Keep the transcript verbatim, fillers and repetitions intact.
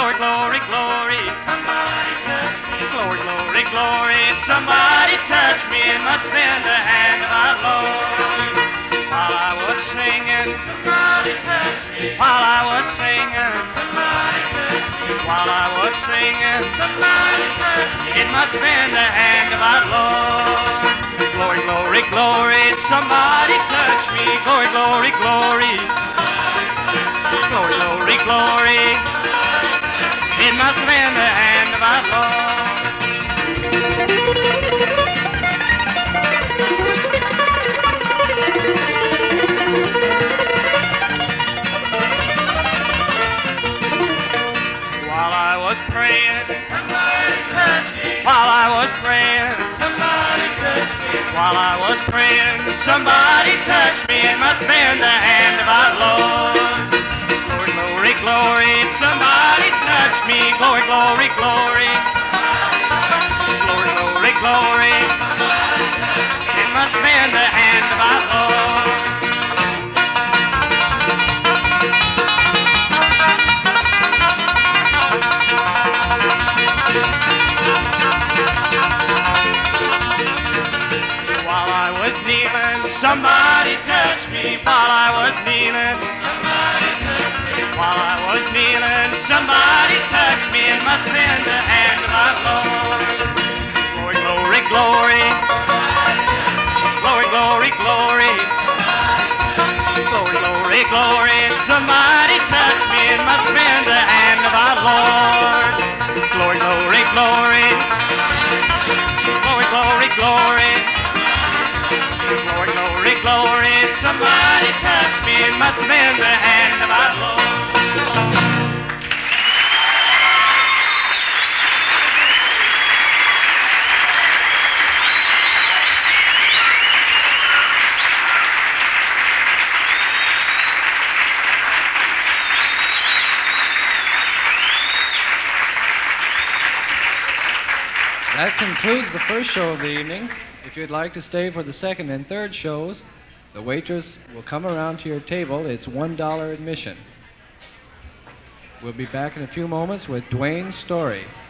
Glory, glory, glory. Somebody touch me. Glory, glory, glory. Somebody touch me. It must have been the hand of our Lord. While I was singing, somebody touch me. While I was singing, somebody touch me. While I was singing, somebody touch me. It must have been the hand of our Lord. Glory, glory, glory. Somebody touch me. Glory, glory, glory. Glory, glory, glory. It must have been the hand of our Lord. While I was praying, somebody touched me. While I was praying, somebody touched me. While I was praying, somebody touched me. It must have been the hand of our Lord. Glory, glory, glory. Somebody touched me. Glory, glory, glory. Glory, glory, glory. It must have been the hand of our Lord. While I was kneeling, somebody touched me. While I was kneeling, somebody touched me. While I was kneeling, somebody touched me. It must have been the hand of our Lord. Glory, glory, glory. Glory, glory, glory. Glory, glory, glory. Somebody touched me. It must have been the hand of our Lord. Glory, glory, glory. Glory, glory, glory. Glory, glory, glory. Somebody touched me. It must have been the hand of our Lord. That concludes the first show of the evening. If you'd like to stay for the second and third shows, the waitress will come around to your table. It's one dollar admission. We'll be back in a few moments with Dwayne's story.